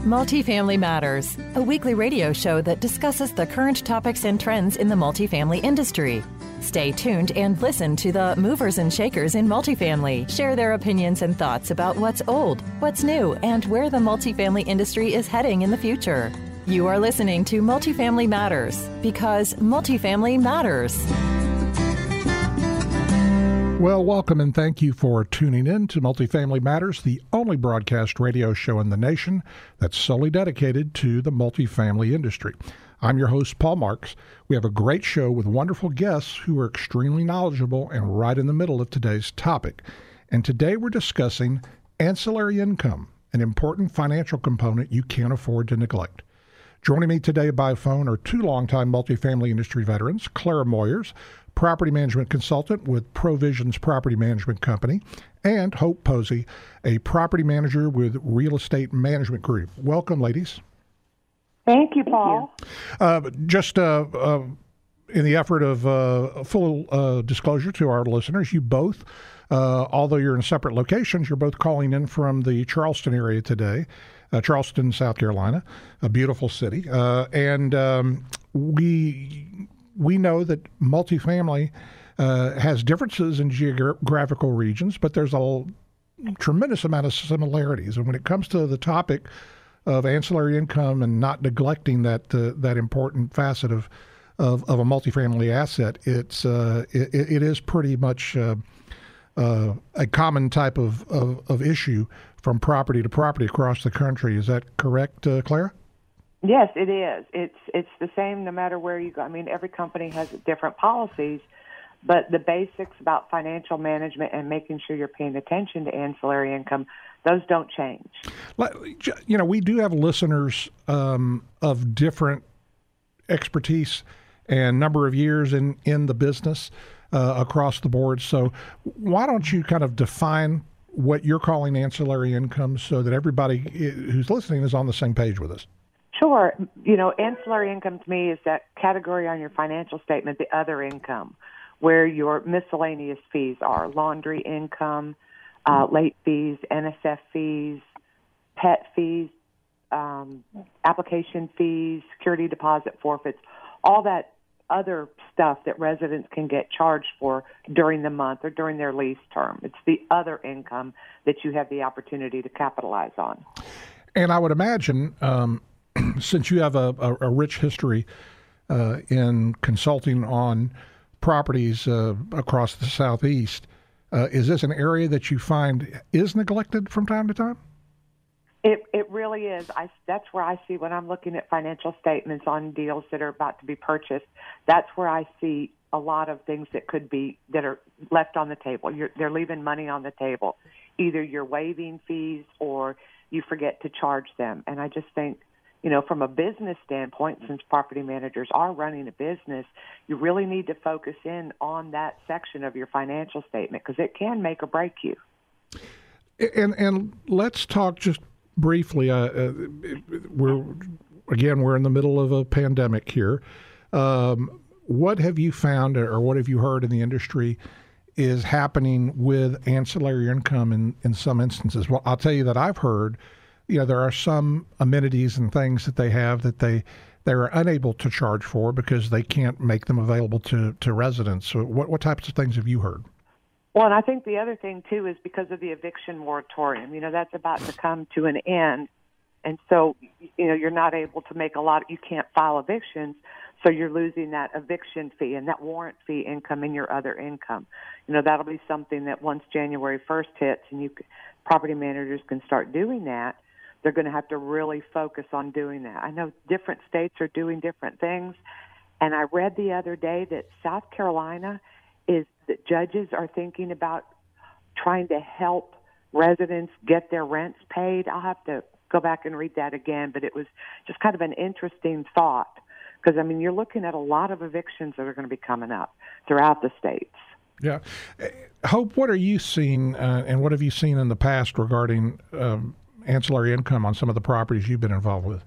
Multifamily Matters, a weekly radio show that discusses the current topics and trends in the multifamily industry. Stay tuned and listen to the movers and shakers in multifamily share their opinions and thoughts about what's old, what's new, and where the multifamily industry is heading in the future. You are listening to Multifamily Matters because multifamily matters. Well, welcome and thank you for tuning in to Multifamily Matters, the only broadcast radio show in the nation that's solely dedicated to the multifamily industry. I'm your host, Paul Marks. We have a great show with wonderful guests who are extremely knowledgeable and right in the middle of today's topic. And today we're discussing ancillary income, an important financial component you can't afford to neglect. Joining me today by phone are two longtime multifamily industry veterans, Clara Moyers, property management consultant with Provisions Property Management Company, and Hope Posey, a property manager with Real Estate Management Group. Welcome, ladies. Thank you, Paul. Just in the effort of full disclosure to our listeners, you both, although you're in separate locations, you're both calling in from the Charleston area today. Charleston, South Carolina, a beautiful city. And we know that multifamily has differences in geographical regions, but there's a tremendous amount of similarities. And when it comes to the topic of ancillary income and not neglecting that important facet of a multifamily asset, it is pretty much a common type of issue from property to property across the country. Is that correct, Clara? Yes, it is. It's the same no matter where you go. I mean, every company has different policies, but the basics about financial management and making sure you're paying attention to ancillary income, those don't change. You know, we do have listeners of different expertise and number of years in the business across the board. So why don't you kind of define what you're calling ancillary income so that everybody who's listening is on the same page with us? Sure. You know, ancillary income to me is that category on your financial statement, the other income, where your miscellaneous fees are: laundry income, late fees, NSF fees, pet fees, application fees, security deposit forfeits, all that other stuff that residents can get charged for during the month or during their lease term. It's the other income that you have the opportunity to capitalize on. And I would imagine, since you have a rich history in consulting on properties across the Southeast, is this an area that you find is neglected from time to time? It really is. That's where I see when I'm looking at financial statements on deals that are about to be purchased. That's where I see a lot of things that are left on the table. They're leaving money on the table. Either you're waiving fees or you forget to charge them. And I just think, you know, from a business standpoint, since property managers are running a business, you really need to focus in on that section of your financial statement because it can make or break you. And let's talk just briefly. We're in the middle of a pandemic here. What have you found, or what have you heard in the industry is happening with ancillary income in some instances? Well, I'll tell you that I've heard, you know, there are some amenities and things that they have that they're unable to charge for because they can't make them available to residents. So what types of things have you heard? Well, and I think the other thing, too, is because of the eviction moratorium. You know, that's about to come to an end. And so, you know, you're not able to make you can't file evictions, so you're losing that eviction fee and that warrant fee income in your other income. You know, that'll be something that once January 1st hits and property managers can start doing that, they're going to have to really focus on doing that. I know different states are doing different things, and I read the other day that South Carolina that judges are thinking about trying to help residents get their rents paid. I'll have to go back and read that again, but it was just kind of an interesting thought because, I mean, you're looking at a lot of evictions that are going to be coming up throughout the states. Yeah. Hope, what are you seeing and what have you seen in the past regarding ancillary income on some of the properties you've been involved with?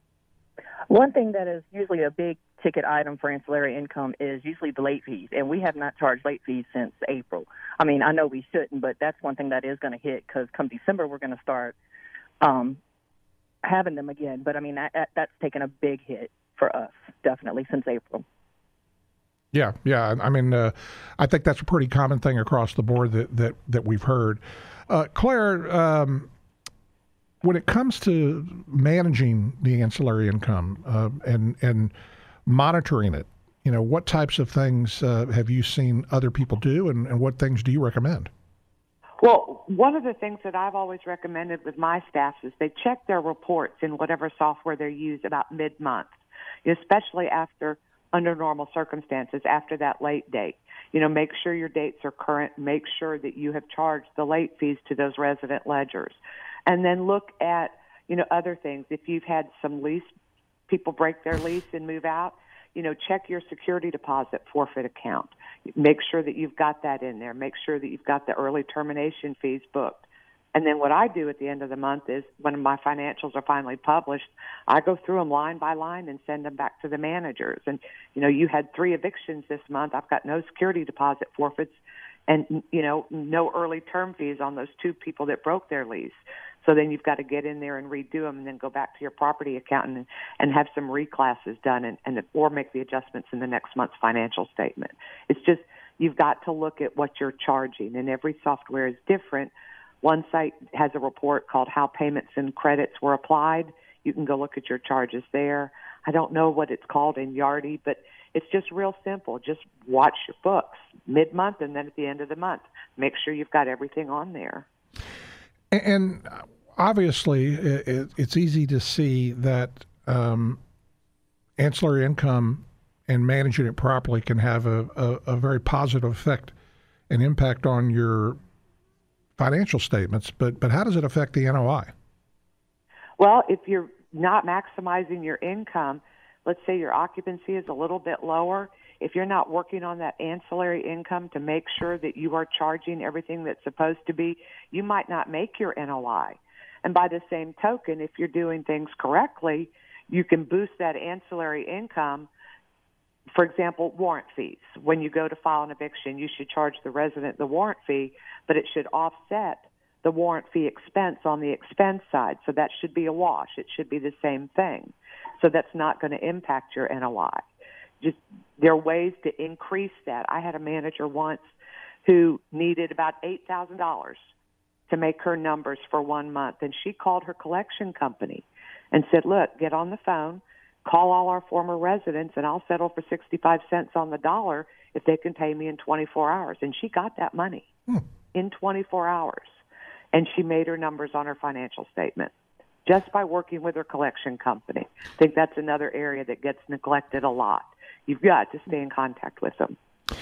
One thing that is usually a big ticket item for ancillary income is usually the late fees, and we have not charged late fees since April. I mean, I know we shouldn't, but that's one thing that is going to hit because come December we're going to start having them again. But I mean, that's taken a big hit for us, definitely, since April. Yeah. I mean, I think that's a pretty common thing across the board that we've heard. Claire, when it comes to managing the ancillary income and monitoring it, what types of things have you seen other people do, and what things do you recommend? Well, one of the things that I've always recommended with my staff is they check their reports in whatever software they use about mid-month, especially under normal circumstances, after that late date. Make sure your dates are current. Make sure that you have charged the late fees to those resident ledgers. And then look at, other things. If you've had some people break their lease and move out, check your security deposit forfeit account. Make sure that you've got that in there. Make sure that you've got the early termination fees booked. And then what I do at the end of the month is when my financials are finally published, I go through them line by line and send them back to the managers. And, you had 3 evictions this month. I've got no security deposit forfeits and, no early term fees on those 2 people that broke their lease. So then you've got to get in there and redo them and then go back to your property accountant and have some reclasses done or make the adjustments in the next month's financial statement. It's just you've got to look at what you're charging, and every software is different. One site has a report called How Payments and Credits Were Applied. You can go look at your charges there. I don't know what it's called in Yardi, but it's just real simple. Just watch your books mid-month and then at the end of the month. Make sure you've got everything on there. And obviously, it's easy to see that ancillary income and managing it properly can have a very positive effect and impact on your financial statements, but how does it affect the NOI? Well, if you're not maximizing your income, let's say your occupancy is a little bit lower, if you're not working on that ancillary income to make sure that you are charging everything that's supposed to be, you might not make your NOI. And by the same token, if you're doing things correctly, you can boost that ancillary income. For example, warrant fees. When you go to file an eviction, you should charge the resident the warrant fee, but it should offset the warrant fee expense on the expense side. So that should be a wash. It should be the same thing. So that's not going to impact your NOI. Just there are ways to increase that. I had a manager once who needed about $8,000 to make her numbers for 1 month, and she called her collection company and said, "Look, get on the phone, call all our former residents, and I'll settle for 65 cents on the dollar if they can pay me in 24 hours. And she got that money in 24 hours. And she made her numbers on her financial statement just by working with her collection company. I think that's another area that gets neglected a lot. You've got to stay in contact with them.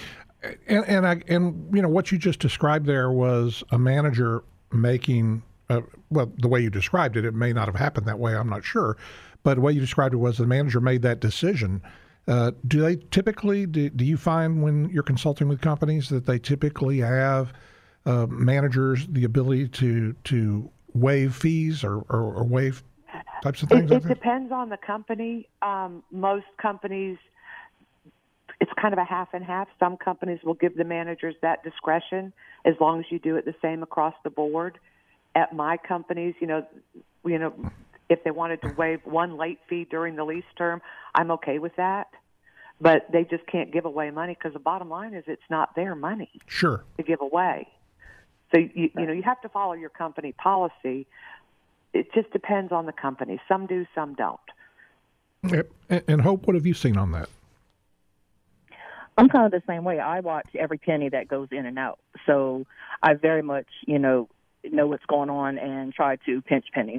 And what you just described there was a manager making, well, the way you described it, it may not have happened that way, I'm not sure. But the way you described it was the manager made that decision. Do they typically, do you find when you're consulting with companies that they typically have managers the ability to waive fees or waive types of things? It depends on the company. Most companies, it's kind of a half and half. Some companies will give the managers that discretion as long as you do it the same across the board. At my companies, if they wanted to waive one late fee during the lease term, I'm okay with that. But they just can't give away money because the bottom line is it's not their money to give away. So, you have to follow your company policy. It just depends on the company. Some do, some don't. Yep. And Hope, what have you seen on that? I'm kind of the same way. I watch every penny that goes in and out. So I very much, know what's going on and try to pinch pennies.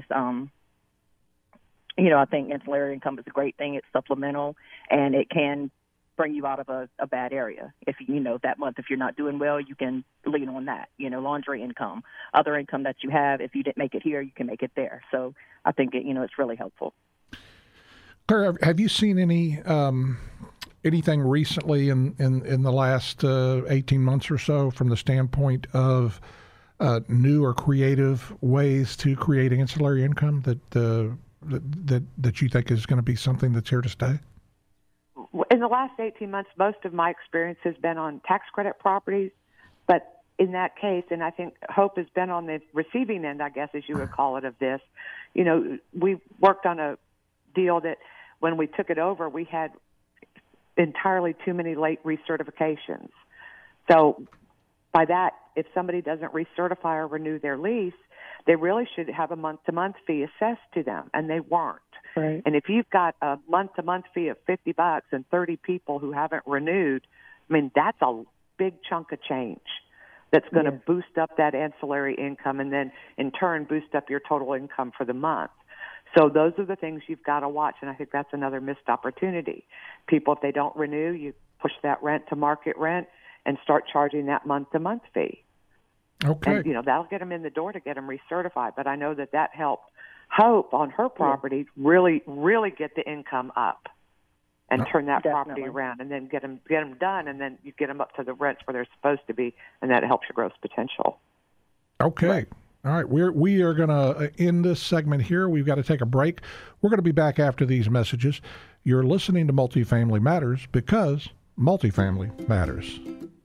I think ancillary income is a great thing. It's supplemental, and it can bring you out of a bad area. If, that month, if you're not doing well, you can lean on that, laundry income, other income that you have. If you didn't make it here, you can make it there. So I think, it's really helpful. Claire, have you seen anything recently in the last 18 months or so from the standpoint of new or creative ways to create ancillary income that you think is going to be something that's here to stay? In the last 18 months, most of my experience has been on tax credit properties, but in that case, and I think Hope has been on the receiving end, I guess, as you would call it, of this, we worked on a deal that when we took it over, we had entirely too many late recertifications. So by that, if somebody doesn't recertify or renew their lease, they really should have a month-to-month fee assessed to them, and they weren't. Right. And if you've got a month-to-month fee of $50 and 30 people who haven't renewed, I mean, that's a big chunk of change that's going to boost up that ancillary income and then, in turn, boost up your total income for the month. So those are the things you've got to watch, and I think that's another missed opportunity. People, if they don't renew, you push that rent to market rent and start charging that month-to-month fee. Okay. And, that'll get them in the door to get them recertified. But I know that helped Hope on her property really, really get the income up and turn that property around, and then get them done, and then you get them up to the rents where they're supposed to be, and that helps your gross potential. Okay. Right. All right. We are going to end this segment here. We've got to take a break. We're going to be back after these messages. You're listening to Multifamily Matters because multifamily matters.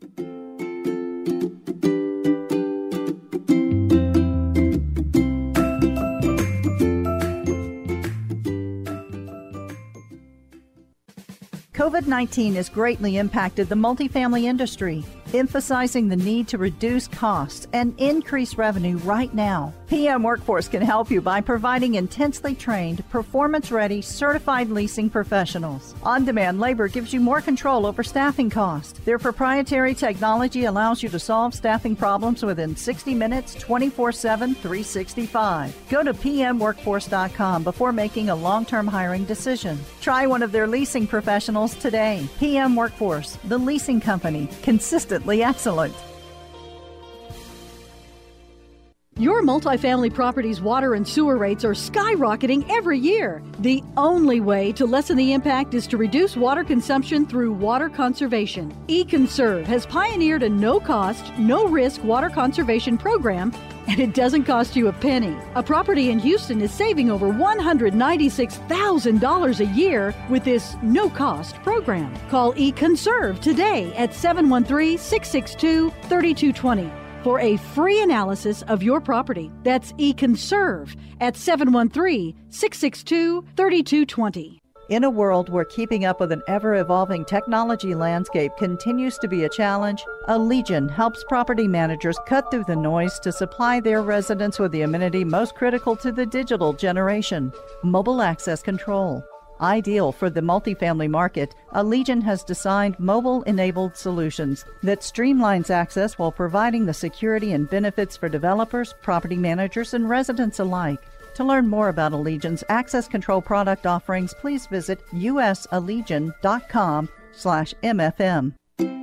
COVID-19 has greatly impacted the multifamily industry, emphasizing the need to reduce costs and increase revenue right now. PM Workforce can help you by providing intensely trained, performance-ready, certified leasing professionals. On-demand labor gives you more control over staffing costs. Their proprietary technology allows you to solve staffing problems within 60 minutes, 24/7, 365. Go to pmworkforce.com before making a long-term hiring decision. Try one of their leasing professionals today. PM Workforce, the leasing company, consistently excellent. Your multifamily property's water and sewer rates are skyrocketing every year. The only way to lessen the impact is to reduce water consumption through water conservation. eConserve has pioneered a no-cost, no-risk water conservation program, and it doesn't cost you a penny. A property in Houston is saving over $196,000 a year with this no-cost program. Call eConserve today at 713-662-3220. for a free analysis of your property. That's eConserve at 713-662-3220. In a world where keeping up with an ever-evolving technology landscape continues to be a challenge, Allegion helps property managers cut through the noise to supply their residents with the amenity most critical to the digital generation: mobile access control. Ideal for the multifamily market, Allegion has designed mobile-enabled solutions that streamlines access while providing the security and benefits for developers, property managers, and residents alike. To learn more about Allegion's access control product offerings, please visit usallegion.com/MFM.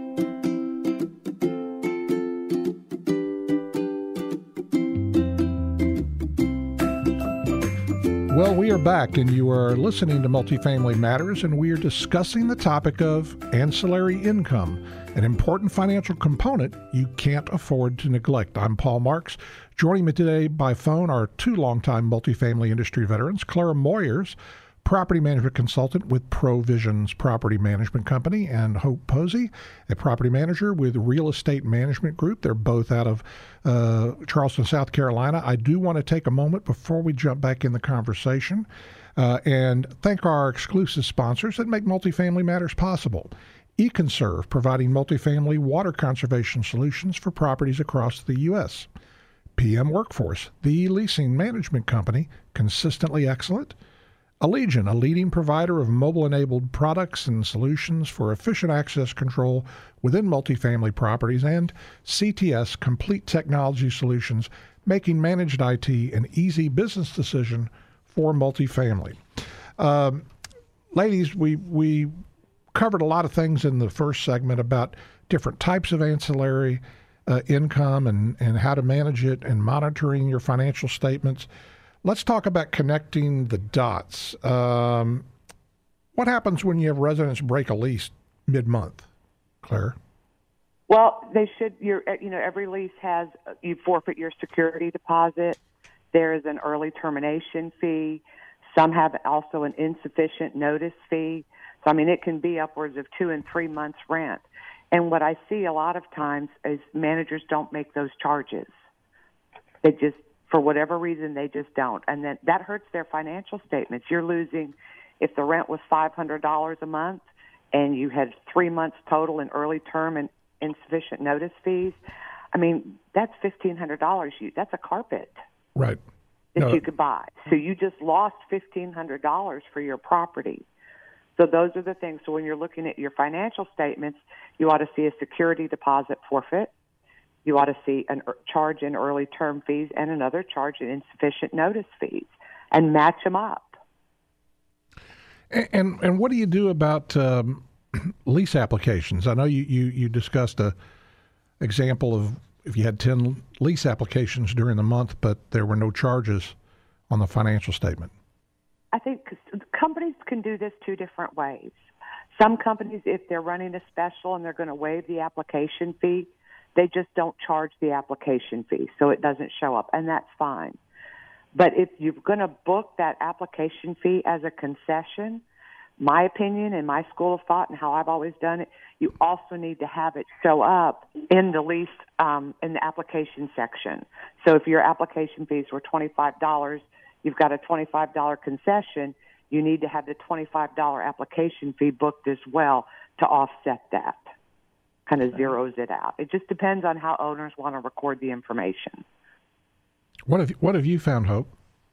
Well, we are back, and you are listening to Multifamily Matters, and we are discussing the topic of ancillary income, an important financial component you can't afford to neglect. I'm Paul Marks. Joining me today by phone are two longtime multifamily industry veterans, Clara Moyers, property management consultant with Provisions Property Management Company, and Hope Posey, a property manager with Real Estate Management Group. They're both out of Charleston, South Carolina. I do want to take a moment before we jump back in the conversation and thank our exclusive sponsors that make Multifamily Matters possible. eConserve, providing multifamily water conservation solutions for properties across the U.S. PM Workforce, the leasing management company, consistently excellent. Allegion, a leading provider of mobile-enabled products and solutions for efficient access control within multifamily properties, and CTS, Complete Technology Solutions, making managed IT an easy business decision for multifamily. Ladies, we covered a lot of things in the first segment about different types of ancillary income and how to manage it and monitoring your financial statements. Let's talk about connecting the dots. What happens when you have residents break a lease mid-month, Claire? Well, they should. Every lease has, you forfeit your security deposit. There is an early termination fee. Some have also an insufficient notice fee. So, it can be upwards of 2 and 3 months rent. And what I see a lot of times is managers don't make those charges. They just, for whatever reason, they just don't. And then that hurts their financial statements. You're losing, if the rent was $500 a month and you had 3 months total in early term and insufficient notice fees, I mean, that's $1,500. That's a carpet. Right. That you could buy. So you just lost $1,500 for your property. So those are the things. So when you're looking at your financial statements, you ought to see a security deposit forfeit. You ought to see a charge in early term fees and another charge in insufficient notice fees, and match them up. And what do you do about lease applications? I know you discussed a example of if you had 10 lease applications during the month, but there were no charges on the financial statement. I think companies can do this two different ways. Some companies, if they're running a special and they're going to waive the application fee, they just don't charge the application fee, so it doesn't show up, and that's fine. But if you're going to book that application fee as a concession, my opinion and my school of thought and how I've always done it, you also need to have it show up in the lease, in the application section. So if your application fees were $25, you've got a $25 concession, you need to have the $25 application fee booked as well to offset that. Kind of zeroes it out. It just depends on how owners want to record the information. What have you found, Hope?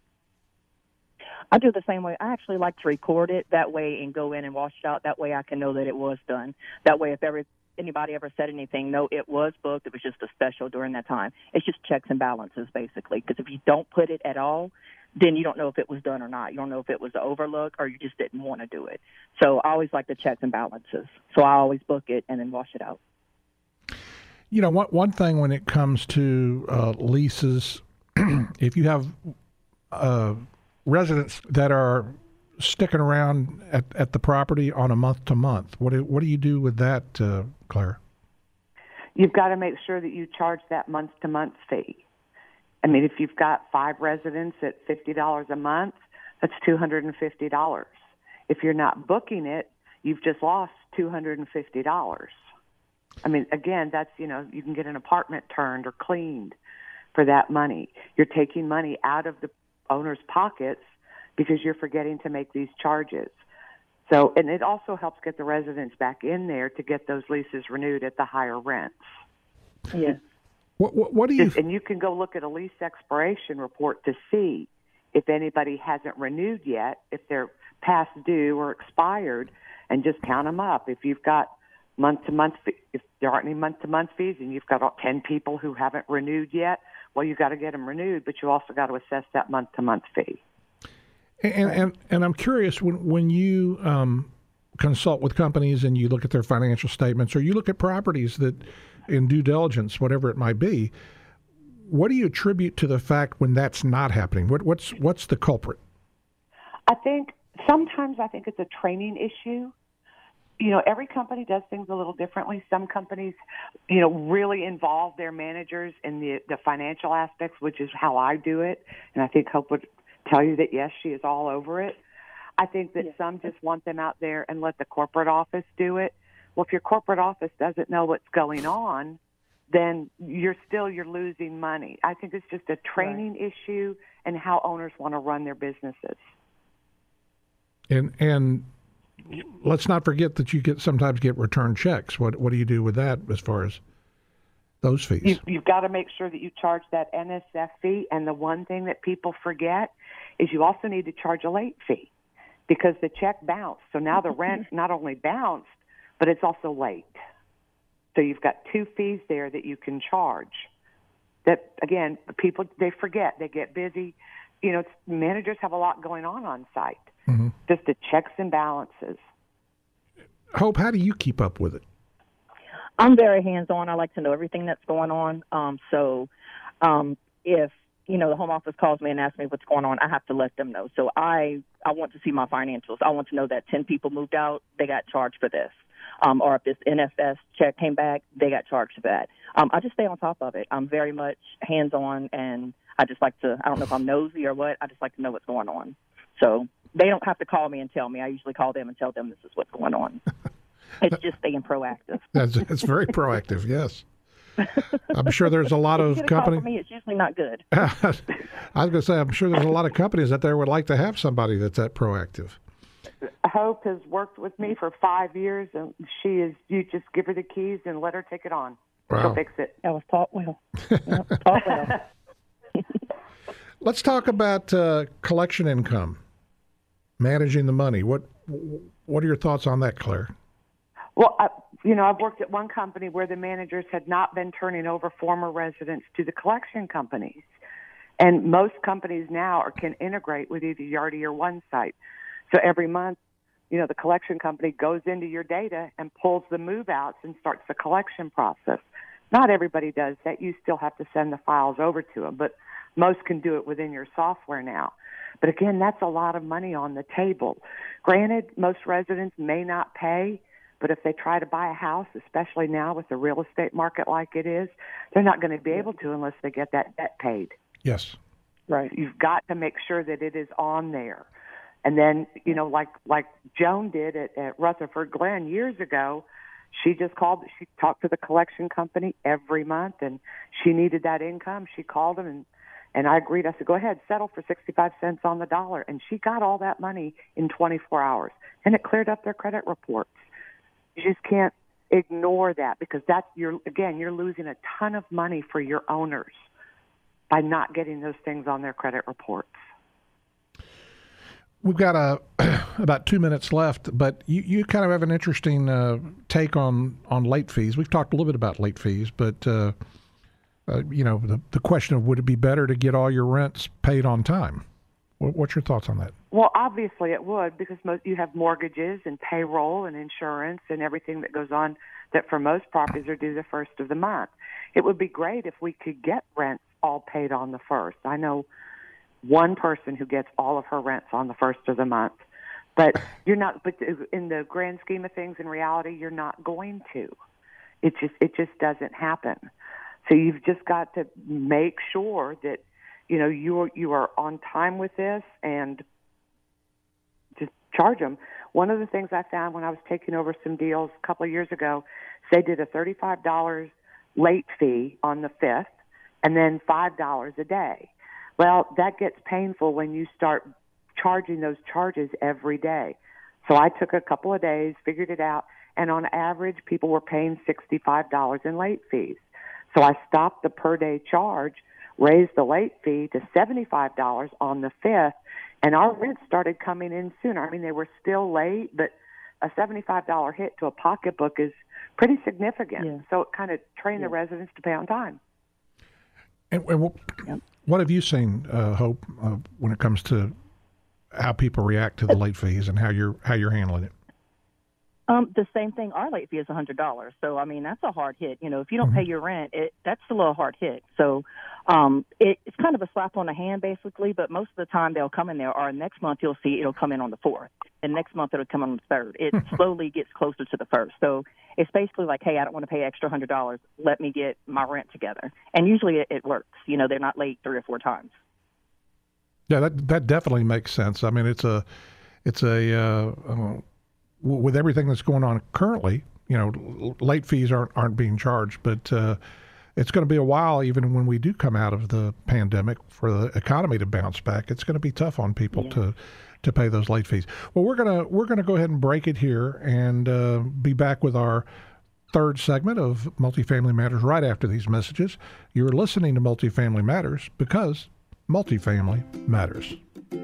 I do the same way. I actually like to record it that way and go in and wash it out. That way I can know that it was done. That way if anybody ever said anything, no, it was booked. It was just a special during that time. It's just checks and balances, basically, because if you don't put it at all, then you don't know if it was done or not. You don't know if it was an overlook or you just didn't want to do it. So I always like the checks and balances. So I always book it and then wash it out. You know, one thing when it comes to leases, if you have residents that are sticking around at the property on a month-to-month, what do you do with that, Claire? You've got to make sure that you charge that month-to-month fee. I mean, if you've got 5 residents at $50 a month, that's $250. If you're not booking it, you've just lost $250. I mean, again, that's, you can get an apartment turned or cleaned for that money. You're taking money out of the owner's pockets because you're forgetting to make these charges. So, and it also helps get the residents back in there to get those leases renewed at the higher rents. Yes. What do you... And you can go look at a lease expiration report to see if anybody hasn't renewed yet, if they're past due or expired, and just count them up. If you've got month-to-month, if there aren't any month-to-month fees and you've got 10 people who haven't renewed yet, well, you've got to get them renewed, but you also got to assess that month-to-month fee. And I'm curious, when you consult with companies and you look at their financial statements or you look at properties that in due diligence, whatever it might be, what do you attribute to the fact when that's not happening? What's the culprit? Sometimes I think it's a training issue. Every company does things a little differently. Some companies, really involve their managers in the financial aspects, which is how I do it. And I think Hope would tell you that, yes, she is all over it. I think that some just want them out there and let the corporate office do it. Well, if your corporate office doesn't know what's going on, then you're losing money. I think it's just a training issue and how owners want to run their businesses. And let's not forget that you sometimes get return checks. What do you do with that as far as those fees? You've got to make sure that you charge that NSF fee. And the one thing that people forget is you also need to charge a late fee because the check bounced. So now the rent not only bounced, but it's also late. So you've got 2 fees there that you can charge. That, again, people, they forget. They get busy. Managers have a lot going on site. Mm-hmm. Just the checks and balances. Hope, how do you keep up with it? I'm very hands-on. I like to know everything that's going on. If, the home office calls me and asks me what's going on, I have to let them know. So I want to see my financials. I want to know that 10 people moved out, they got charged for this. Or if this NFS check came back, they got charged for that. I just stay on top of it. I'm very much hands-on, and I just like to, I don't know if I'm nosy or what, I just like to know what's going on. So they don't have to call me and tell me. I usually call them and tell them this is what's going on. It's just being proactive. It's very proactive, yes. I'm sure there's a lot of companies. For me, it's usually not good. I was going to say, I'm sure there's a lot of companies that there would like to have somebody that's that proactive. Hope has worked with me for 5 years, and you just give her the keys and let her take it on. Wow. She'll fix it. I was taught well. Taught well. Let's talk about collection income, managing the money. What are your thoughts on that, Claire? Well, I've worked at one company where the managers had not been turning over former residents to the collection companies. And most companies now can integrate with either Yardi or OneSite. So every month, the collection company goes into your data and pulls the move-outs and starts the collection process. Not everybody does that. You still have to send the files over to them, but most can do it within your software now. But again, that's a lot of money on the table. Granted, most residents may not pay, but if they try to buy a house, especially now with the real estate market like it is, they're not going to be able to unless they get that debt paid. Yes. Right. You've got to make sure that it is on there. And then, like Joan did at Rutherford Glen years ago, she talked to the collection company every month, and she needed that income. She called them, and I agreed. I said, go ahead, settle for 65 cents on the dollar. And she got all that money in 24 hours, and it cleared up their credit reports. You just can't ignore that, because you're losing a ton of money for your owners by not getting those things on their credit reports. We've got about 2 minutes left, but you kind of have an interesting take on late fees. We've talked a little bit about late fees, but the question of would it be better to get all your rents paid on time? What's your thoughts on that? Well, obviously it would, because you have mortgages and payroll and insurance and everything that goes on that for most properties are due the first of the month. It would be great if we could get rents all paid on the first. I know one person who gets all of her rents on the first of the month, but you're not. But in the grand scheme of things, in reality, you're not going to. It just doesn't happen. So you've just got to make sure that you are on time with this and just charge them. One of the things I found when I was taking over some deals a couple of years ago, they did a $35 late fee on the 5th and then $5 a day. Well, that gets painful when you start charging those charges every day. So I took a couple of days, figured it out, and on average, people were paying $65 in late fees. So I stopped the per-day charge, raised the late fee to $75 on the 5th, and our rent started coming in sooner. I mean, they were still late, but a $75 hit to a pocketbook is pretty significant. Yeah. So it kind of trained the residents to pay on time. And what have you seen, Hope, when it comes to how people react to the late fees and how you're handling it? The same thing. Our late fee is $100. So, I mean, that's a hard hit. If you don't pay your rent, that's a little hard hit. So it's kind of a slap on the hand, basically, but most of the time they'll come in there, or next month you'll see it'll come in on the 4th, and next month it'll come on the 3rd. It slowly gets closer to the 1st. So it's basically like, hey, I don't want to pay extra $100. Let me get my rent together. And usually it works. They're not late 3 or 4 times. Yeah, that definitely makes sense. I mean, it's a with everything that's going on currently, late fees aren't being charged, but it's going to be a while, even when we do come out of the pandemic, for the economy to bounce back. It's going to be tough on people to pay those late fees. Well, we're gonna go ahead and break it here and be back with our third segment of Multifamily Matters right after these messages. You're listening to Multifamily Matters because multifamily matters.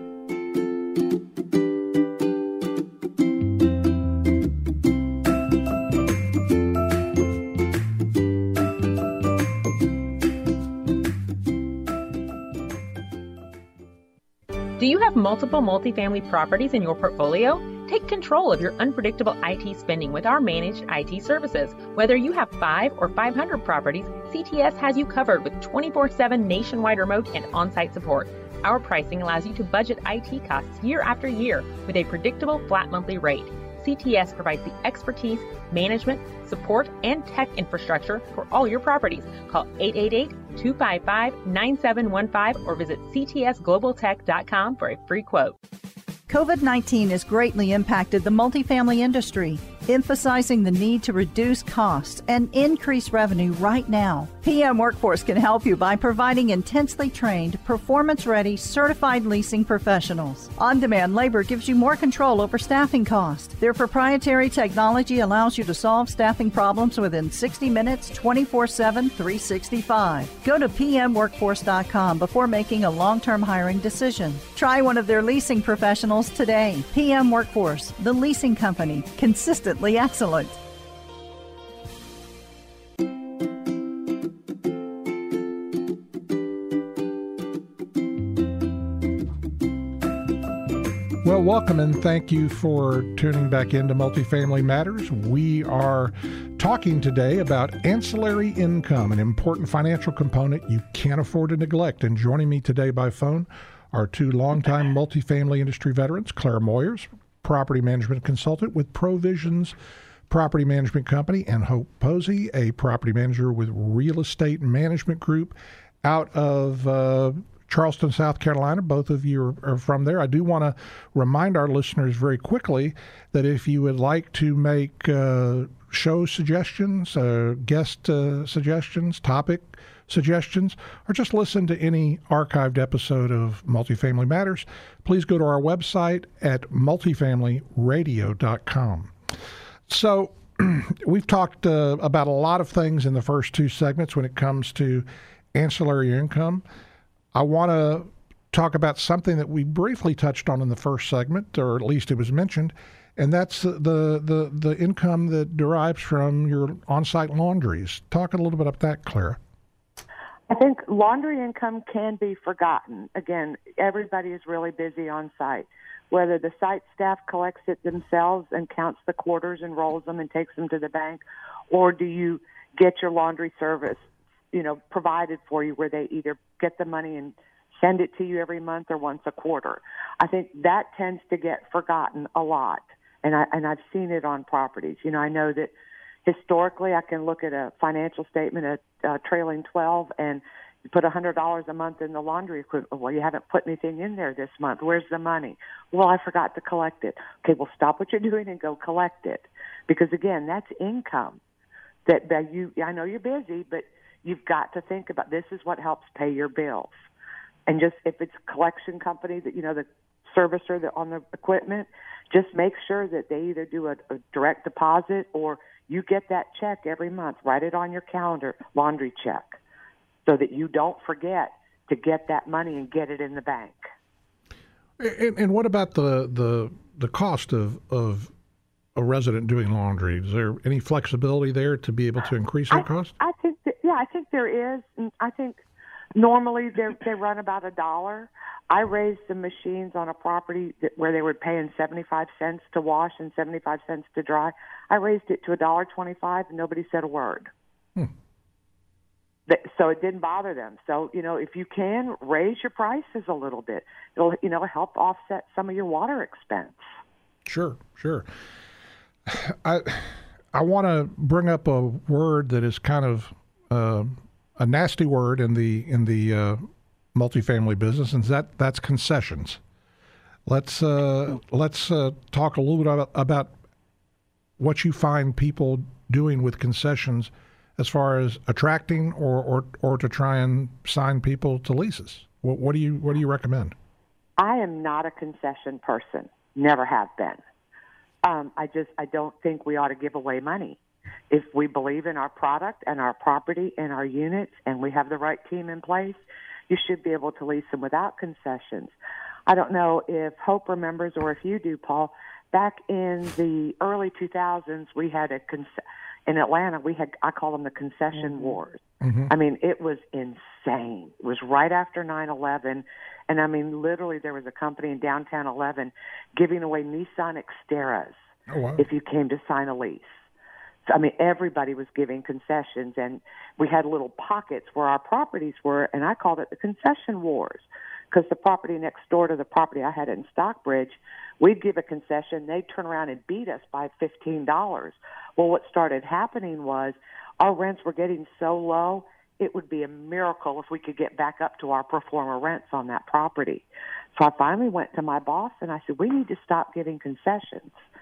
Do you have multiple multifamily properties in your portfolio? Take control of your unpredictable IT spending with our managed IT services. Whether you have 5 or 500 properties, CTS has you covered with 24/7 nationwide remote and on-site support. Our pricing allows you to budget IT costs year after year with a predictable flat monthly rate. CTS provides the expertise, management, support, and tech infrastructure for all your properties. Call 888-255-9715 or visit ctsglobaltech.com for a free quote. COVID-19 has greatly impacted the multifamily industry. emphasizing the need to reduce costs and increase revenue right now. PM Workforce can help you by providing intensely trained, performance-ready, certified leasing professionals. On-demand labor gives you more control over staffing costs. Their proprietary technology allows you to solve staffing problems within 60 minutes, 24/7, 365. Go to pmworkforce.com before making a long-term hiring decision. Try one of their leasing professionals today. PM Workforce, the leasing company, consistently excellent. Well, welcome and thank you for tuning back into Multifamily Matters. We are talking today about ancillary income, an important financial component you can't afford to neglect. And joining me today by phone are two longtime multifamily industry veterans, Claire Moyers, property management consultant with Provisions Property Management Company, and Hope Posey, a property manager with Real Estate Management Group out of Charleston, South Carolina. Both of you are from there. I do want to remind our listeners very quickly that if you would like to make show suggestions, guest suggestions, topic suggestions, or just listen to any archived episode of Multifamily Matters, please go to our website at multifamilyradio.com. So we've talked about a lot of things in the first two segments when it comes to ancillary income. I want to talk about something that we briefly touched on in the first segment, or at least it was mentioned, and that's the income that derives from your on-site laundries. Talk a little bit about that, Clara. I think laundry income can be forgotten. Again, everybody is really busy on site. Whether the site staff collects it themselves and counts the quarters and rolls them and takes them to the bank, or do you get your laundry service, provided for you where they either get the money and send it to you every month or once a quarter. I think that tends to get forgotten a lot, and I've seen it on properties. I know that historically I can look at a financial statement at trailing 12 and you put $100 a month in the laundry equipment. Well, you haven't put anything in there this month. Where's the money? Well, I forgot to collect it. Okay, well, stop what you're doing and go collect it, because again, that's income that you. I know you're busy, but you've got to think about this is what helps pay your bills. And just if it's a collection company that, the servicer that on the equipment, just make sure that they either do a direct deposit or you get that check every month. Write it on your calendar, laundry check, so that you don't forget to get that money and get it in the bank. And what about the cost of a resident doing laundry? Is there any flexibility there to be able to increase that cost? I think there is. I think normally they run about $1. I raised some machines on a property where they were paying 75 cents to wash and 75 cents to dry. I raised it to $1.25 and nobody said a word. So it didn't bother them. So, if you can, raise your prices a little bit. It'll, help offset some of your water expense. Sure. I want to bring up a word that is kind of a nasty word in the multifamily business, and that's concessions. Let's talk a little bit about what you find people doing with concessions as far as attracting or to try and sign people to leases. What do you recommend? I am not a concession person. Never have been. I don't think we ought to give away money. If we believe in our product and our property and our units and we have the right team in place, you should be able to lease them without concessions. I don't know if Hope remembers or if you do, Paul. Back in the early 2000s, we had in Atlanta, I call them the concession wars. Mm-hmm. I mean, it was insane. It was right after 9/11. And I mean, literally there was a company in downtown 11 giving away Nissan Xteras if you came to sign a lease. So, I mean, everybody was giving concessions, and we had little pockets where our properties were, and I called it the concession wars, because the property next door to the property I had in Stockbridge, we'd give a concession, they'd turn around and beat us by $15. Well, what started happening was our rents were getting so low, it would be a miracle if we could get back up to our pro forma rents on that property. So I finally went to my boss, and I said, we need to stop giving concessions.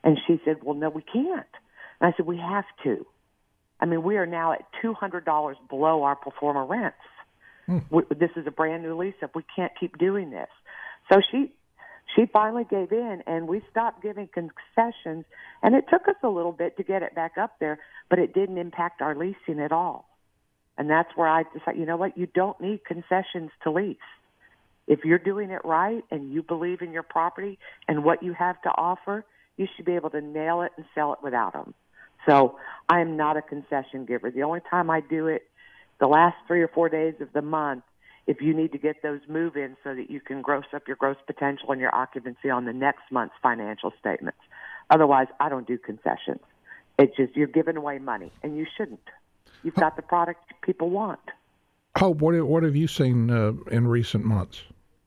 And she said, well, no, we can't. And I said, we have to. I mean, we are now at $200 below our pro forma rents. This is a brand new lease up. We can't keep doing this. So she finally gave in, and we stopped giving concessions. And it took us a little bit to get it back up there, but it didn't impact our leasing at all. And that's where I decided, you know what, you don't need concessions to lease. If you're doing it right and you believe in your property and what you have to offer, you should be able to nail it and sell it without them. So I am not a concession giver. The only time I do it, the last 3 or 4 days of the month, if you need to get those move-ins so that you can gross up your gross potential and your occupancy on the next month's financial statements. Otherwise, I don't do concessions. It's just you're giving away money, and you shouldn't. You've got the product people want. Hope, what have you seen in recent months?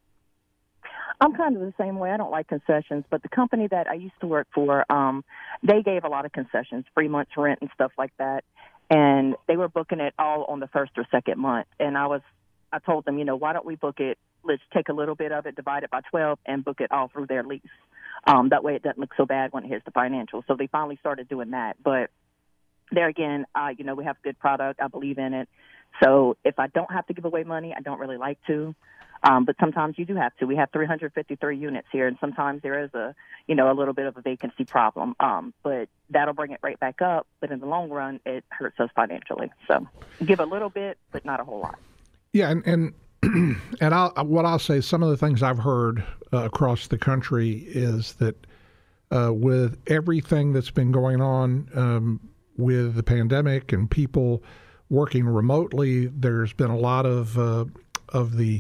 I'm kind of the same way. I don't like concessions, but the company that I used to work for, they gave a lot of concessions, 3 months rent and stuff like that, and they were booking it all on the first or second month. And I told them, why don't we book it? Let's take a little bit of it, divide it by 12, and book it all through their lease. That way it doesn't look so bad when it hits the financial. So they finally started doing that. But there again, we have good product. I believe in it. So if I don't have to give away money, I don't really like to. But sometimes you do have to. We have 353 units here, and sometimes there is a little bit of a vacancy problem. But that'll bring it right back up. But in the long run, it hurts us financially. So give a little bit, but not a whole lot. Yeah, and what I'll say, some of the things I've heard across the country is that with everything that's been going on with the pandemic and people working remotely, there's been a lot of the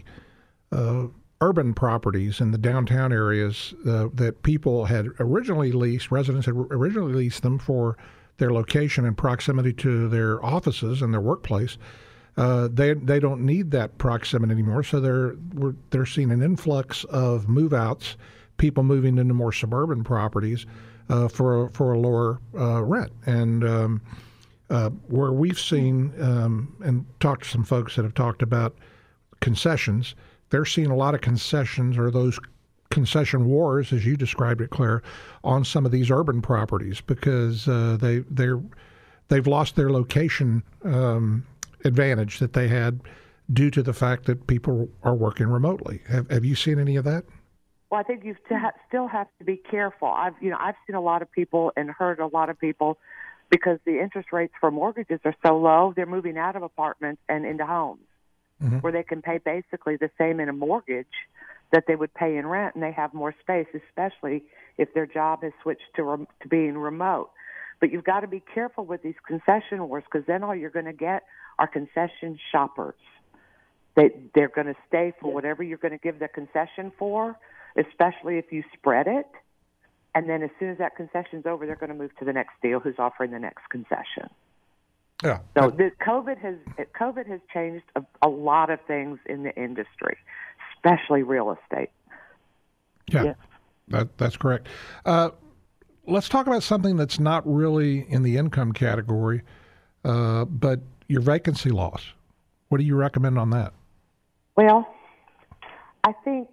urban properties in the downtown areas that people had originally leased, residents had originally leased them for their location and proximity to their offices and their workplace. They don't need that proximity anymore, so they're seeing an influx of move-outs, people moving into more suburban properties for a lower rent. And where we've seen and talked to some folks that have talked about concessions, they're seeing a lot of concessions, or those concession wars, as you described it, Claire, on some of these urban properties because they've lost their location advantage that they had due to the fact that people are working remotely. Have you seen any of that? Well, I think you still have to be careful. I've seen a lot of people and heard a lot of people because the interest rates for mortgages are so low, they're moving out of apartments and into homes where they can pay basically the same in a mortgage that they would pay in rent, and they have more space, especially if their job has switched to being remote. But you've got to be careful with these concession wars because then all you're going to get are concession shoppers. They're going to stay for whatever you're going to give the concession for, especially if you spread it. And then as soon as that concession's over, they're going to move to the next deal who's offering the next concession. Yeah. So COVID has changed a lot of things in the industry, especially real estate. Yeah. That's correct. Let's talk about something that's not really in the income category, but your vacancy loss. What do you recommend on that? Well, I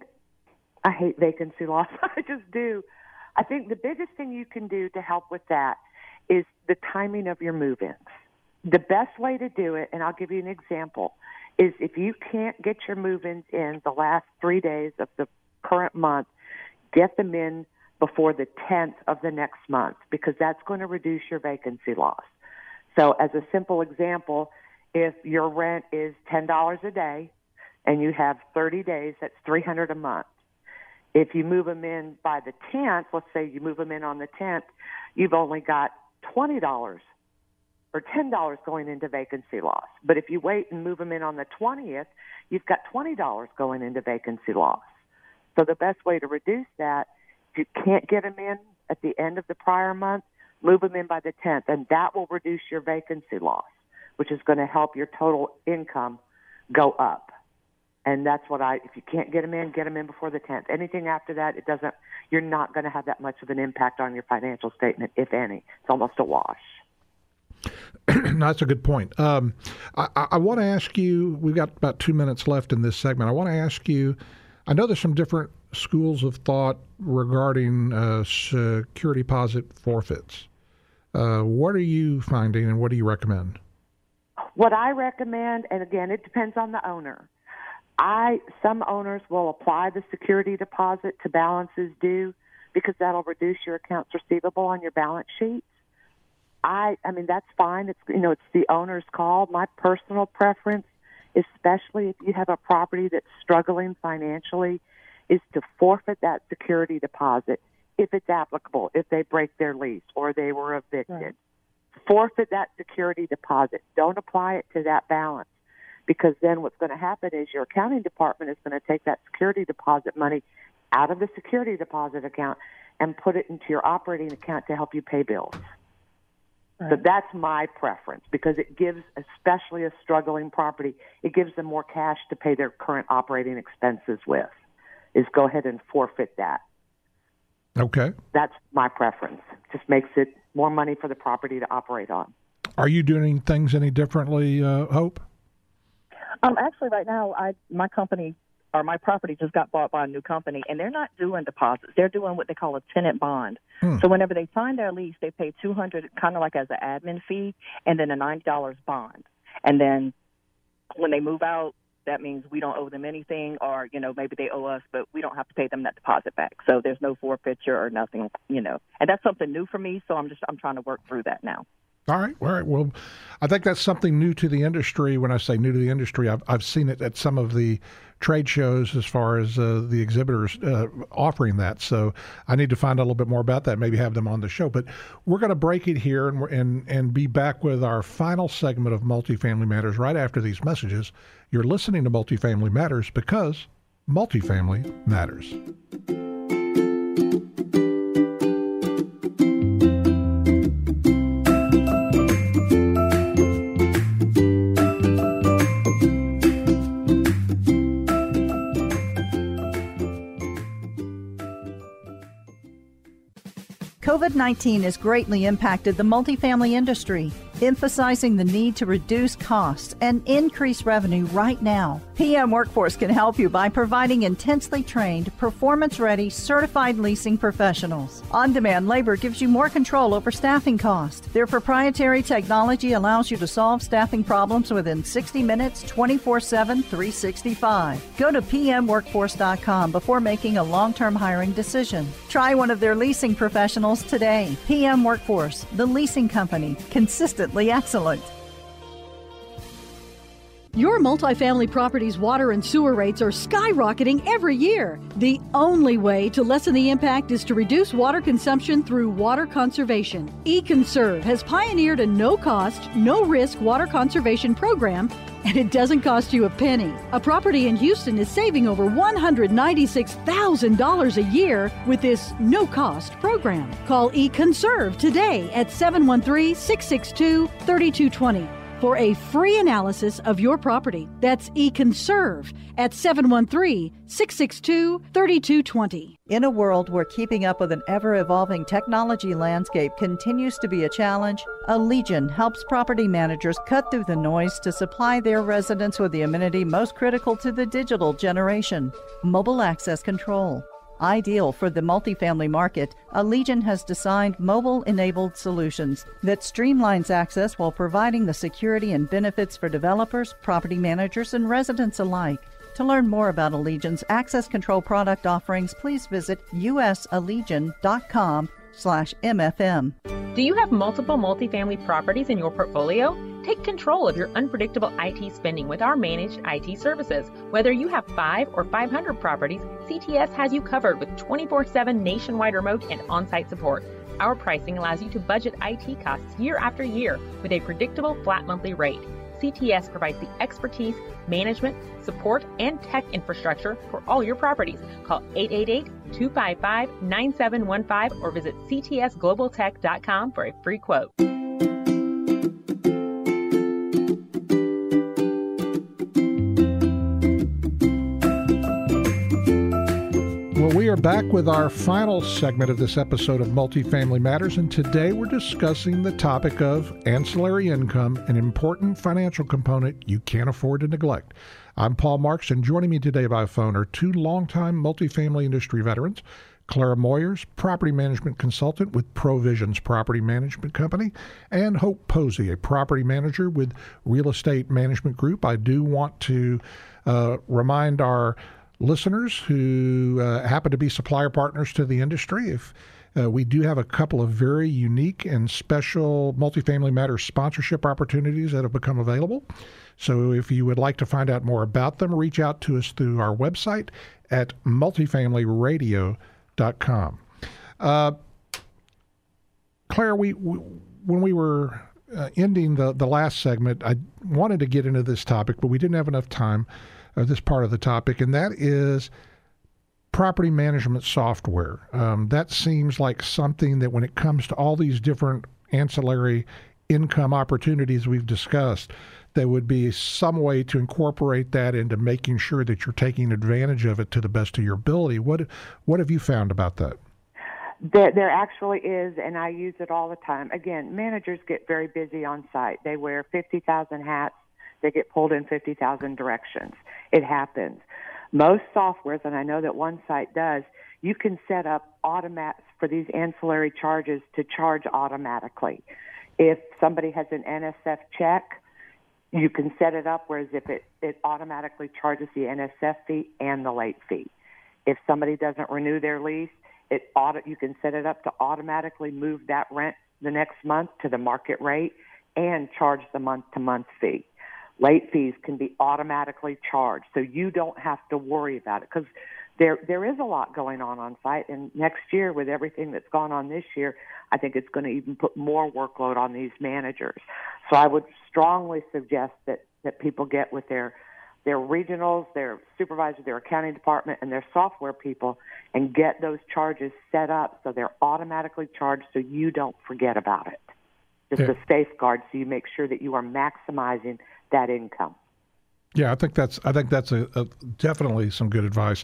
hate vacancy loss. I just do. I think the biggest thing you can do to help with that is the timing of your move-ins. The best way to do it, and I'll give you an example, is if you can't get your move-ins in the last 3 days of the current month, get them in before the 10th of the next month, because that's going to reduce your vacancy loss. So as a simple example, if your rent is $10 a day and you have 30 days, that's $300 a month. If you move them in by the 10th, let's say you move them in on the 10th, you've only got $20 or $10 going into vacancy loss. But if you wait and move them in on the 20th, you've got $20 going into vacancy loss. So the best way to reduce that, if you can't get them in at the end of the prior month, move them in by the 10th, and that will reduce your vacancy loss, which is going to help your total income go up. And that's what if you can't get them in before the 10th. Anything after that, you're not going to have that much of an impact on your financial statement, if any. It's almost a wash. That's a good point. I want to ask you, we've got about 2 minutes left in this segment. I want to ask you, I know there's some different schools of thought regarding security deposit forfeits. What are you finding, and what do you recommend? What I recommend, and again, it depends on the owner. Some owners will apply the security deposit to balances due because that'll reduce your accounts receivable on your balance sheet. I mean, that's fine. It's the owner's call. My personal preference, especially if you have a property that's struggling financially, is to forfeit that security deposit if it's applicable, if they break their lease or they were evicted. Right. Forfeit that security deposit. Don't apply it to that balance, because then what's going to happen is your accounting department is going to take that security deposit money out of the security deposit account and put it into your operating account to help you pay bills. Right. So that's my preference, because it gives, especially a struggling property, it gives them more cash to pay their current operating expenses with, is go ahead and forfeit that. Okay. That's my preference. Just makes it more money for the property to operate on. Are you doing things any differently, Hope? Actually, right now, my company or my property just got bought by a new company, and they're not doing deposits. They're doing what they call a tenant bond. So whenever they sign their lease, they pay $200, kind of like as an admin fee, and then a $90 bond. And then when they move out, that means we don't owe them anything, or, maybe they owe us, but we don't have to pay them that deposit back. So there's no forfeiture or nothing, And that's something new for me, so I'm trying to work through that now. All right. Well, I think that's something new to the industry. When I say new to the industry, I've seen it at some of the trade shows as far as the exhibitors offering that. So I need to find out a little bit more about that, maybe have them on the show. But we're going to break it here and be back with our final segment of Multifamily Matters right after these messages. You're listening to Multifamily Matters because multifamily matters. COVID-19 has greatly impacted the multifamily industry, emphasizing the need to reduce costs and increase revenue right now. PM Workforce can help you by providing intensely trained, performance-ready, certified leasing professionals. On-demand labor gives you more control over staffing costs. Their proprietary technology allows you to solve staffing problems within 60 minutes, 24/7, 365. Go to pmworkforce.com before making a long-term hiring decision. Try one of their leasing professionals today. PM Workforce, the leasing company, consistently excellent. Your multifamily property's water and sewer rates are skyrocketing every year. The only way to lessen the impact is to reduce water consumption through water conservation. eConserve has pioneered a no-cost, no-risk water conservation program, and it doesn't cost you a penny. A property in Houston is saving over $196,000 a year with this no-cost program. Call eConserve today at 713-662-3220. for a free analysis of your property. That's eConserve at 713-662-3220. In a world where keeping up with an ever-evolving technology landscape continues to be a challenge, Allegion helps property managers cut through the noise to supply their residents with the amenity most critical to the digital generation: mobile access control. Ideal for the multifamily market, Allegion has designed mobile-enabled solutions that streamlines access while providing the security and benefits for developers, property managers, and residents alike. To learn more about Allegion's access control product offerings, please visit usallegion.com/MFM. Do you have multiple multifamily properties in your portfolio? Take control of your unpredictable IT spending with our managed IT services. Whether you have 5 or 500 properties, CTS has you covered with 24/7 nationwide remote and on-site support. Our pricing allows you to budget IT costs year after year with a predictable flat monthly rate. CTS provides the expertise, management, support, and tech infrastructure for all your properties. Call 888-255-9715 or visit ctsglobaltech.com for a free quote. Well, we We are back with our final segment of this episode of Multifamily Matters, and today we're discussing the topic of ancillary income, an important financial component you can't afford to neglect. I'm Paul Marks, and joining me today by phone are two longtime multifamily industry veterans, Clara Moyers, property management consultant with Provisions Property Management Company, and Hope Posey, a property manager with Real Estate Management Group. I do want to remind our listeners who happen to be supplier partners to the industry, if we do have a couple of very unique and special Multifamily Matters sponsorship opportunities that have become available. So if you would like to find out more about them, reach out to us through our website at multifamilyradio.com. Claire, when we were ending the last segment, I wanted to get into this topic, but we didn't have enough time, this part of the topic, and that is property management software. That seems like something that when it comes to all these different ancillary income opportunities we've discussed, there would be some way to incorporate that into making sure that you're taking advantage of it to the best of your ability. What have you found about that? There actually is, and I use it all the time. Again, managers get very busy on site. They wear 50,000 hats. They get pulled in 50,000 directions. It happens. Most softwares, and I know that one site does, you can set up automats for these ancillary charges to charge automatically. If somebody has an NSF check, you can set it up whereas if it automatically charges the NSF fee and the late fee. If somebody doesn't renew their lease, you can set it up to automatically move that rent the next month to the market rate and charge the month-to-month fee. Late fees can be automatically charged, so you don't have to worry about it because there is a lot going on site, and next year with everything that's gone on this year, I think it's going to even put more workload on these managers. So I would strongly suggest that people get with their regionals, their supervisor, their accounting department, and their software people and get those charges set up so they're automatically charged so you don't forget about it. Just a safeguard so you make sure that you are maximizing that income. Yeah, I think that's a definitely some good advice.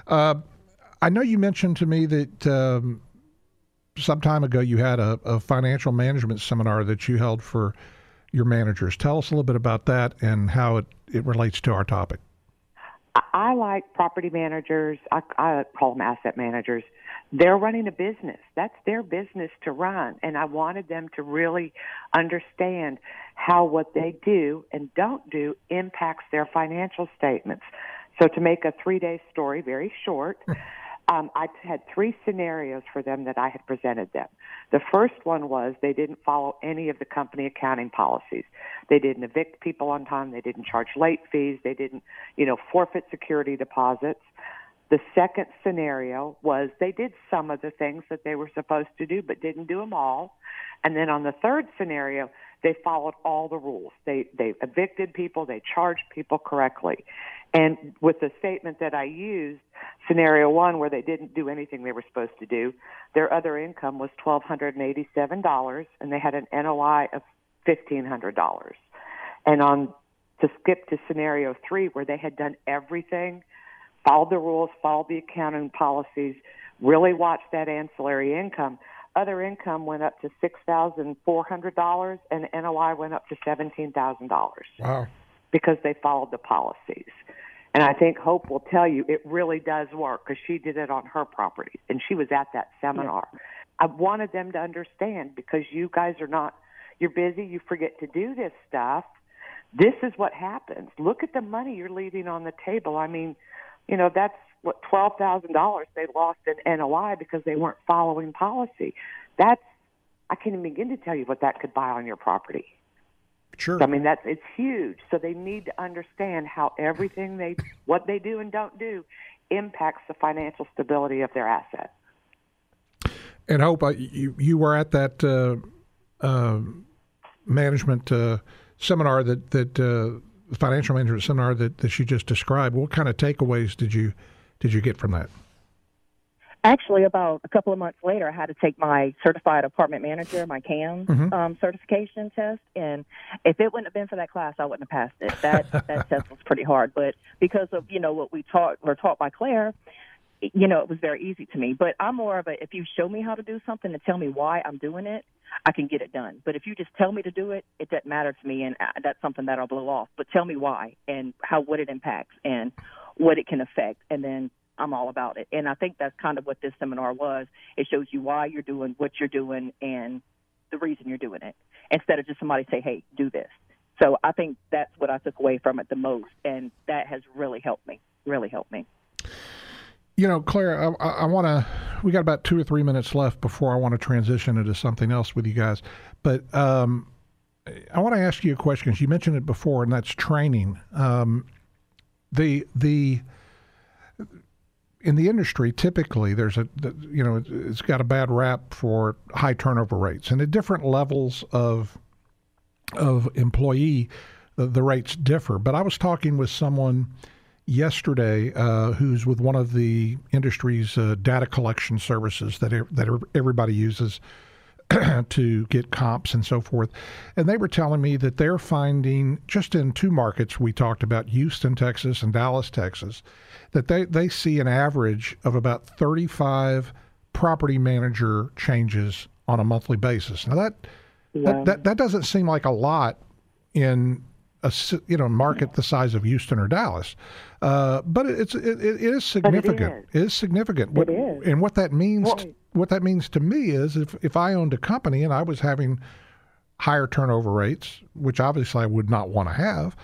I know you mentioned to me that some time ago you had a financial management seminar that you held for your managers. Tell us a little bit about that and how it relates to our topic. I like property managers. I call them asset managers. They're running a business. That's their business to run. And I wanted them to really understand how what they do and don't do impacts their financial statements. So to make a 3-day story very short, I had 3 scenarios for them that I had presented them. The first one was they didn't follow any of the company accounting policies. They didn't evict people on time. They didn't charge late fees. They didn't, forfeit security deposits. The second scenario was they did some of the things that they were supposed to do, but didn't do them all. And then on the third scenario, they followed all the rules. They evicted people. They charged people correctly. And with the statement that I used, scenario 1, where they didn't do anything they were supposed to do, their other income was $1,287, and they had an NOI of $1,500. And to skip to scenario 3, where they had done everything, followed the rules, followed the accounting policies, really watched that ancillary income, other income went up to $6,400, and NOI went up to $17,000. Wow. Because they followed the policies. And I think Hope will tell you it really does work because she did it on her property, and she was at that seminar. Yeah. I wanted them to understand because you guys you're busy, you forget to do this stuff. This is what happens. Look at the money you're leaving on the table. I mean, that's what $12,000 they lost in NOI because they weren't following policy. I can't even begin to tell you what that could buy on your property. Sure. So, I mean, it's huge. So they need to understand how everything what they do and don't do impacts the financial stability of their asset. And Hope, you were at that management seminar that financial management seminar that she just described. What kind of takeaways did you get from that? Actually, about a couple of months later, I had to take my certified apartment manager, my CAM certification test. And if it wouldn't have been for that class, I wouldn't have passed it. That test was pretty hard. But because of, what we're taught by Claire, it was very easy to me. But I'm more of a, if you show me how to do something and tell me why I'm doing it, I can get it done. But if you just tell me to do it, it doesn't matter to me, and that's something that I'll blow off. But tell me why and what it impacts and what it can affect, and then I'm all about it. And I think that's kind of what this seminar was. It shows you why you're doing what you're doing and the reason you're doing it, instead of just somebody say, hey, do this. So I think that's what I took away from it the most, and that has really helped me. Claire, I want to, we got about 2 or 3 minutes left before I want to transition into something else with you guys. But I want to ask you a question, because you mentioned it before, and that's training. In the industry, typically there's it's got a bad rap for high turnover rates, and at different levels of employee, the rates differ. But I was talking with someone yesterday who's with one of the industry's data collection services that everybody uses to get comps and so forth. And they were telling me that they're finding, just in 2 markets we talked about, Houston, Texas, and Dallas, Texas, that they see an average of about 35 property manager changes on a monthly basis. Now that doesn't seem like a lot in a market the size of Houston or Dallas, but it is significant. It is significant. And what that means. What that means to me is if I owned a company and I was having higher turnover rates, which obviously I would not want to have,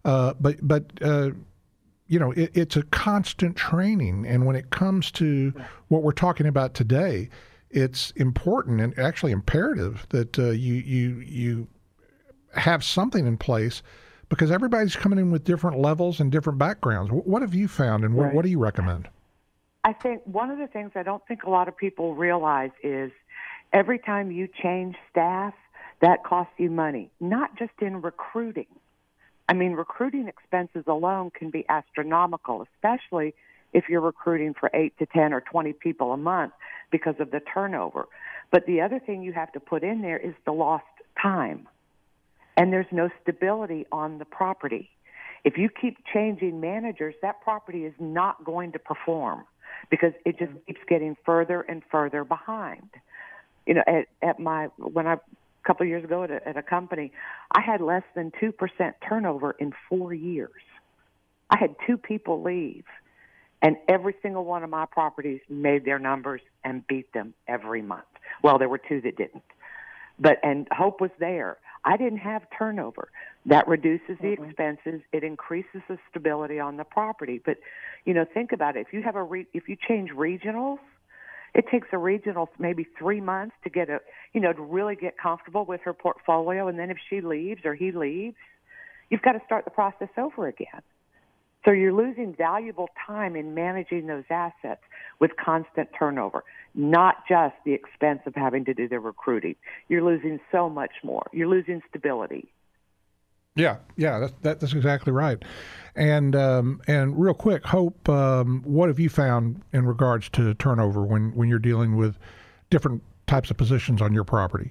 it's a constant training. And when it comes to what we're talking about today, it's important and actually imperative that you have something in place, because everybody's coming in with different levels and different backgrounds. What have you found, and what do you recommend? I think one of the things I don't think a lot of people realize is every time you change staff, that costs you money, not just in recruiting. I mean, recruiting expenses alone can be astronomical, especially if you're recruiting for 8 to 10 or 20 people a month because of the turnover. But the other thing you have to put in there is the lost time. And there's no stability on the property. If you keep changing managers, that property is not going to perform, because it just keeps getting further and further behind. A couple of years ago at a company, I had less than 2% turnover in 4 years. I had 2 people leave, and every single one of my properties made their numbers and beat them every month. Well, there were 2 that didn't, and hope was there. I didn't have turnover. That reduces the expenses. It increases the stability on the property. But, think about it. If you have if you change regionals, it takes a regional maybe 3 months to get to really get comfortable with her portfolio. And then if she leaves or he leaves, you've got to start the process over again. So you're losing valuable time in managing those assets with constant turnover, not just the expense of having to do the recruiting. You're losing so much more. You're losing stability. Yeah, that's exactly right. And real quick, Hope, what have you found in regards to turnover when you're dealing with different types of positions on your property?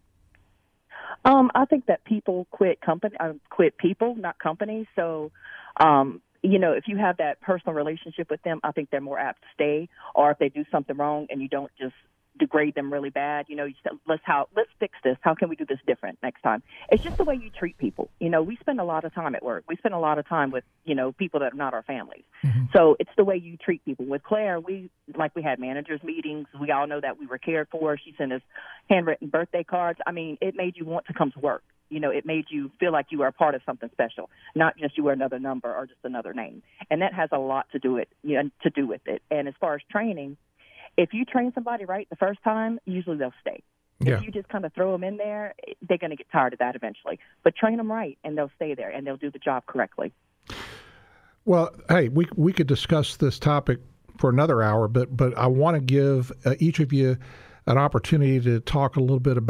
I think that people quit people, not companies. So, if you have that personal relationship with them, I think they're more apt to stay. Or if they do something wrong and you don't just degrade them really bad, you say, let's fix this. How can we do this different next time? It's just the way you treat people. We spend a lot of time at work. We spend a lot of time with, people that are not our families. Mm-hmm. So it's the way you treat people. With Claire, we had managers meetings. We all know that we were cared for. She sent us handwritten birthday cards. I mean, it made you want to come to work. It made you feel like you were a part of something special, not just you were another number or just another name. And that has a lot to do with it. And as far as training, if you train somebody right the first time, usually they'll stay. Yeah. If you just kind of throw them in there, they're going to get tired of that eventually. But train them right, and they'll stay there, and they'll do the job correctly. Well, hey, we could discuss this topic for another hour, but I want to give each of you an opportunity to talk a little bit about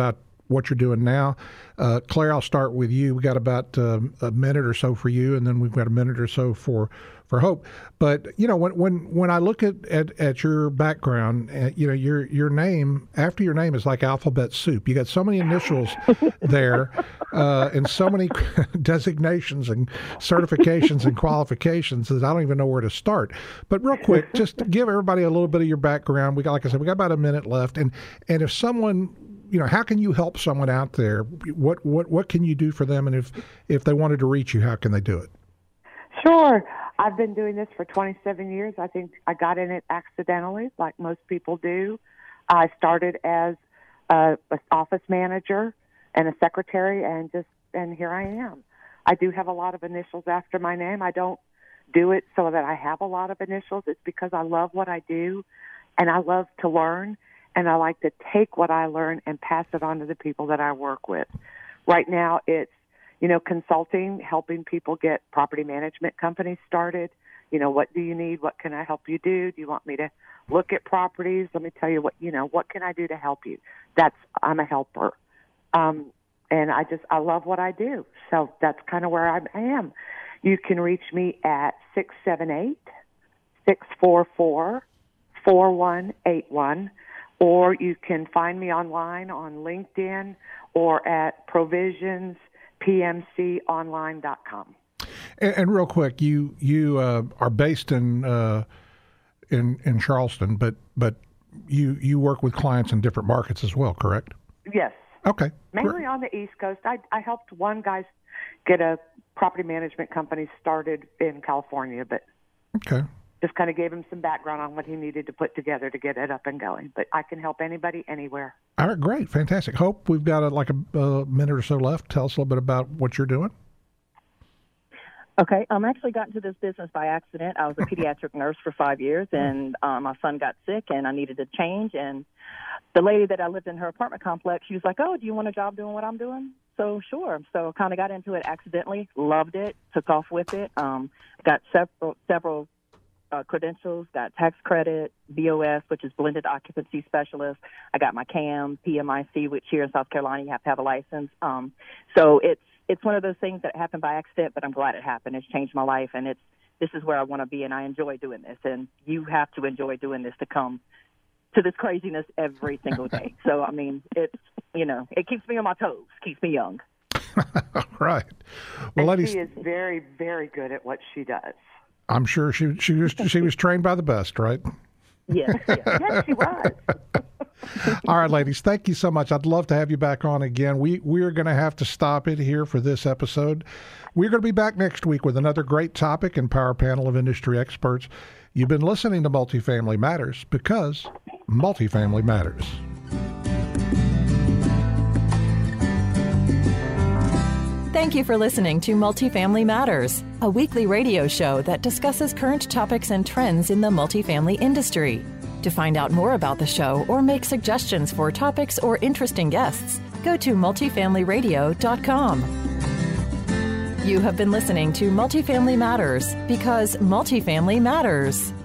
what you're doing now. Claire, I'll start with you. We got about a minute or so for you, and then we've got a minute or so for Hope. But when I look at your background, your name, after your name is like alphabet soup. You got so many initials there, and so many designations and certifications and qualifications that I don't even know where to start. But real quick, just give everybody a little bit of your background. Like I said, we got about a minute left, and if someone, how can you help someone out there? What can you do for them? And if they wanted to reach you, how can they do it? Sure. I've been doing this for 27 years. I think I got in it accidentally, like most people do. I started as an office manager and a secretary, and here I am. I do have a lot of initials after my name. I don't do it so that I have a lot of initials. It's because I love what I do, and I love to learn, and I like to take what I learn and pass it on to the people that I work with. Right now, it's consulting, helping people get property management companies started. What do you need? What can I help you do? Do you want me to look at properties? Let me tell you what can I do to help you? I'm a helper. And I love what I do. So that's kind of where I am. You can reach me at 678-644-4181, or you can find me online on LinkedIn or at provisionspmconline.com. And real quick, you are based in Charleston, but you work with clients in different markets as well, correct? Yes. Okay. Mainly on the East Coast. I helped one guy get a property management company started in California, but just kind of gave him some background on what he needed to put together to get it up and going. But I can help anybody anywhere. All right, great, fantastic. Hope, we've got a minute or so left. Tell us a little bit about what you're doing. Okay, I actually got into this business by accident. I was a pediatric nurse for 5 years, and my son got sick, and I needed to change. And the lady that I lived in her apartment complex, she was like, "Oh, do you want a job doing what I'm doing?" So sure. So kind of got into it accidentally, loved it, took off with it. Got several credentials, got tax credit, BOS, which is blended occupancy specialist. I got my CAM, PMIC, which here in South Carolina you have to have a license. So it's one of those things that happened by accident, but I'm glad it happened. It's changed my life, and this is where I want to be, and I enjoy doing this. And you have to enjoy doing this to come to this craziness every single day. So, I mean, it keeps me on my toes, keeps me young. Right. Well, ladies, she is very, very good at what she does. I'm sure she was trained by the best, right? Yes, she was. All right, ladies, thank you so much. I'd love to have you back on again. We're going to have to stop it here for this episode. We're going to be back next week with another great topic and power panel of industry experts. You've been listening to Multifamily Matters because multifamily matters. Thank you for listening to Multifamily Matters, a weekly radio show that discusses current topics and trends in the multifamily industry. To find out more about the show or make suggestions for topics or interesting guests, go to multifamilyradio.com. You have been listening to Multifamily Matters because multifamily matters.